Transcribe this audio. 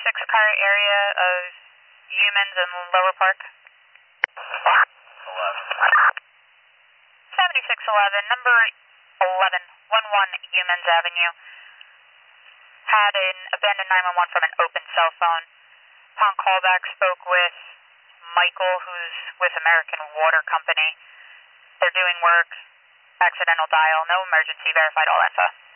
car area of Humans and Lower Park. 7611, number 11 Humans Avenue. Had an abandoned 911 from an open cell phone. Upon callback, spoke with Michael, who's with American Water Company. They're doing work, accidental dial, no emergency, verified all info.